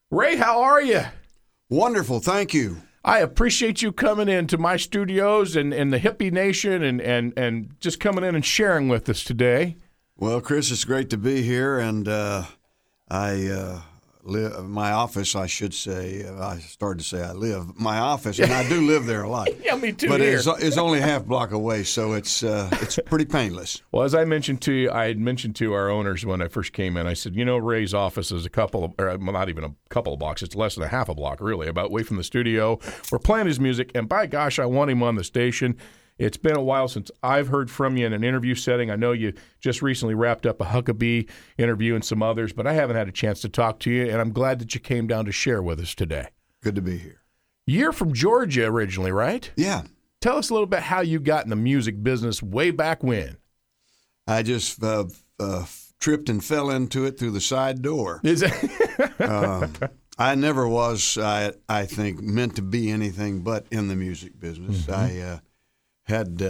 Ray, how are you? Wonderful, thank you. I appreciate you coming into my studios and the Hippie Nation and just coming in and sharing with us today. Well, Chris, it's great to be here, and I live my office. I should say I started to say I live my office, and I do live there a lot. Yeah, me too. But here. it's only half block away, so it's pretty painless. Well, as I mentioned to you, I had mentioned to our owners when I first came in, I said, Ray's office is not even a couple of blocks. It's less than a half a block, really, about away from the studio. We're playing his music, and by gosh, I want him on the station. It's been a while since I've heard from you in an interview setting. I know you just recently wrapped up a Huckabee interview and some others, but I haven't had a chance to talk to you, and I'm glad that you came down to share with us today. Good to be here. You're from Georgia originally, right? Yeah. Tell us a little bit how you got in the music business way back when. I just tripped and fell into it through the side door. Is it? I never was, I think, meant to be anything but in the music business. Mm-hmm. I had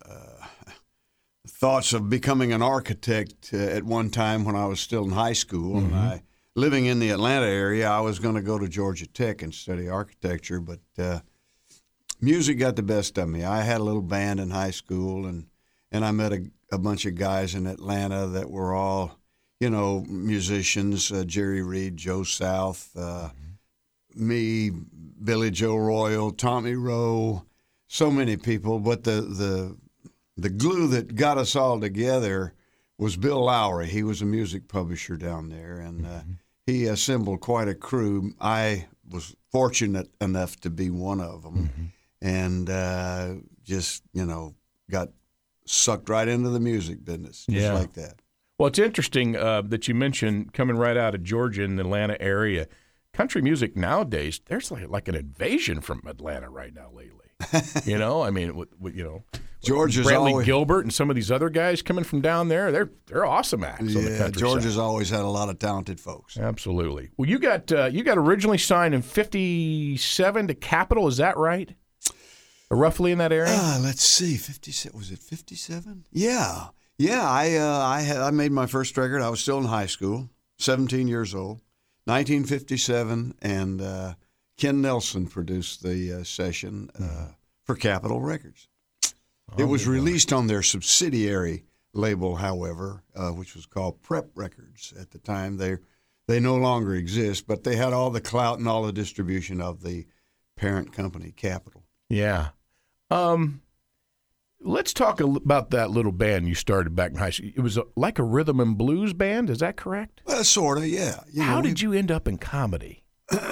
thoughts of becoming an architect at one time when I was still in high school. Mm-hmm. And living in the Atlanta area, I was going to go to Georgia Tech and study architecture, but music got the best of me. I had a little band in high school, and I met a bunch of guys in Atlanta that were all, musicians, Jerry Reed, Joe South, me, Billy Joe Royal, Tommy Rowe, so many people. But the glue that got us all together was Bill Lowry. He was a music publisher down there, and he assembled quite a crew. I was fortunate enough to be one of them, and just, got sucked right into the music business, just like that. Well, it's interesting that you mentioned coming right out of Georgia in the Atlanta area. Country music nowadays, there's like an invasion from Atlanta right now lately. Georgia's Bradley Gilbert and some of these other guys coming from down there, they're awesome acts on the country Georgia's side. always had a lot of talented folks. Absolutely. Well, you got originally signed in '57 to Capitol, is that right? Roughly in that area? Let's see, 57. Was it 57? Yeah. I made my first record. I was still in high school, 17 years old, 1957, and Ken Nelson produced the session for Capitol Records. It was released on their subsidiary label, however, which was called Prep Records at the time. They no longer exist, but they had all the clout and all the distribution of the parent company, Capitol. Yeah. Let's talk about that little band you started back in high school. It was like a rhythm and blues band, is that correct? Sort of, yeah. How did you end up in comedy?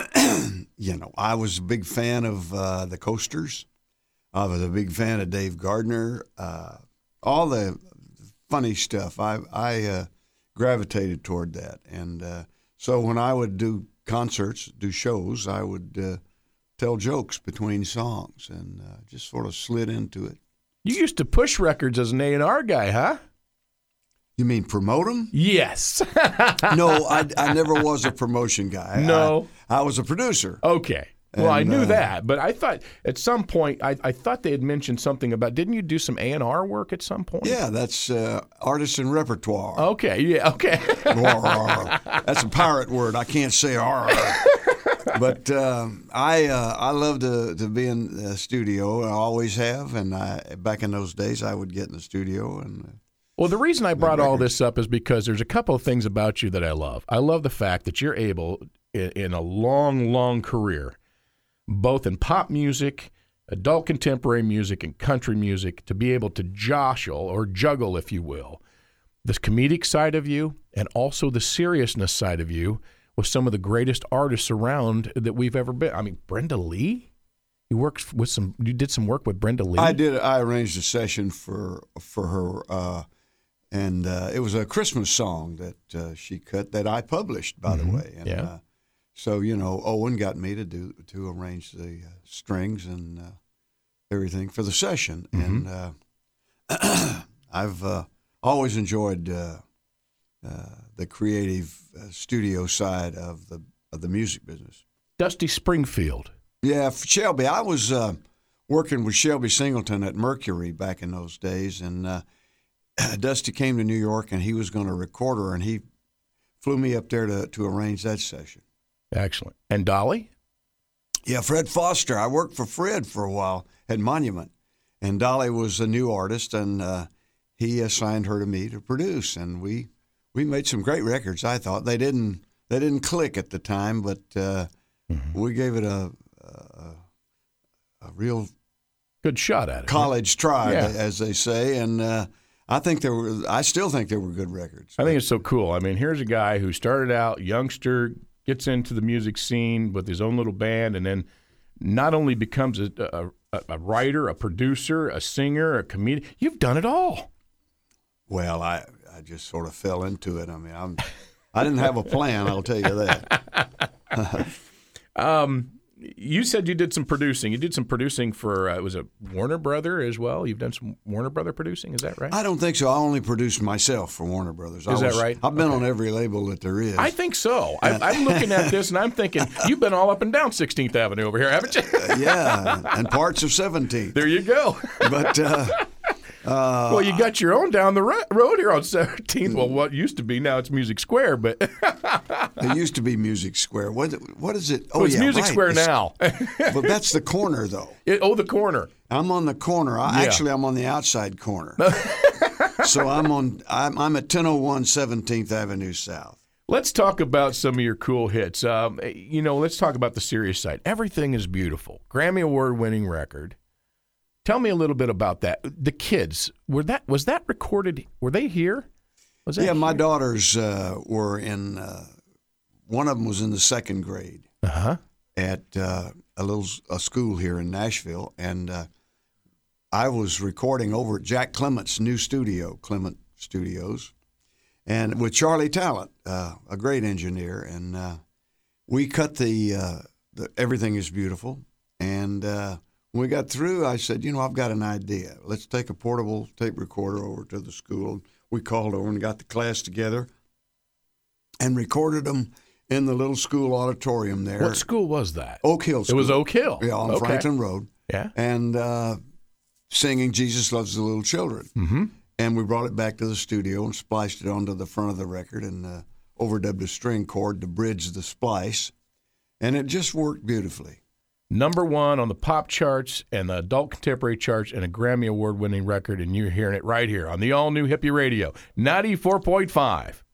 I was a big fan of the Coasters. I was a big fan of Dave Gardner. All the funny stuff. I gravitated toward that. And so when I would do concerts, do shows, I would tell jokes between songs and just sort of slid into it. You used to push records as an A&R guy, huh? You mean promote them? Yes. No, I never was a promotion guy. No. I was a producer. Okay. Well, I knew that, but I thought at some point, I thought they had mentioned something about, didn't you do some A&R work at some point? Yeah, that's artist and repertoire. Okay, yeah, okay. That's a pirate word. I can't say R. But I love to be in the studio. I always have, and back in those days, I would get in the studio and. Well, the reason I brought all this up is because there's a couple of things about you that I love. I love the fact that you're able, in a long, long career, both in pop music, adult contemporary music, and country music, to be able to juggle, if you will, this comedic side of you and also the seriousness side of you with some of the greatest artists around that we've ever been. I mean, Brenda Lee? You did some work with Brenda Lee? I did. I arranged a session for her, and it was a Christmas song that she cut that I published, by the way. And, so, Owen got me to arrange the strings and everything for the session. And I've always enjoyed the creative studio side of the music business. Dusty Springfield. Yeah, Shelby. I was working with Shelby Singleton at Mercury back in those days, and Dusty came to New York, and he was going to record her, and he flew me up there to arrange that session. Excellent. And Dolly? Yeah, Fred Foster. I worked for Fred for a while at Monument, and Dolly was a new artist, and he assigned her to me to produce, and we made some great records. I thought they didn't click at the time, but we gave it a real good shot at it. College try, as they say, and I still think they were good records. I think it's so cool. I mean, here's a guy who started out youngster, gets into the music scene with his own little band, and then not only becomes a writer, a producer, a singer, a comedian. You've done it all. Well, I just sort of fell into it. I mean, I didn't have a plan, I'll tell you that. You said you did some producing. You did some producing for, was it Warner Brother as well? You've done some Warner Brother producing, is that right? I don't think so. I only produced myself for Warner Brothers. Is that right? I've been on every label that there is. I think so. I'm looking at this and I'm thinking, you've been all up and down 16th Avenue over here, haven't you? Yeah, and parts of 17th. There you go. But well, you got your own down the road here on 17th. Well, what used to be, now it's Music Square, but it used to be Music Square. What is it? Oh, it's Music Square now. But that's the corner, though. The corner. I'm on the corner. Actually, I'm on the outside corner. So I'm at 1001 17th Avenue South. Let's talk about some of your cool hits. Let's talk about the serious side. Everything is Beautiful. Grammy Award-winning record. Tell me a little bit about that. The Kids, was that recorded? Were they here? My daughters were in. One of them was in the second grade at a school here in Nashville, and I was recording over at Jack Clement's new studio, Clement Studios, and with Charlie Talent, a great engineer, and we cut the Everything is Beautiful, and. When we got through, I said, I've got an idea. Let's take a portable tape recorder over to the school. We called over and got the class together and recorded them in the little school auditorium there. What school was that? Oak Hill School. It was Oak Hill. Yeah, on Franklin Road. Yeah. And singing Jesus Loves the Little Children. Mm-hmm. And we brought it back to the studio and spliced it onto the front of the record and overdubbed a string chord to bridge the splice. And it just worked beautifully. #1 on the pop charts and the adult contemporary charts, and a Grammy Award-winning record, and you're hearing it right here on the all-new Hippie Radio, 94.5.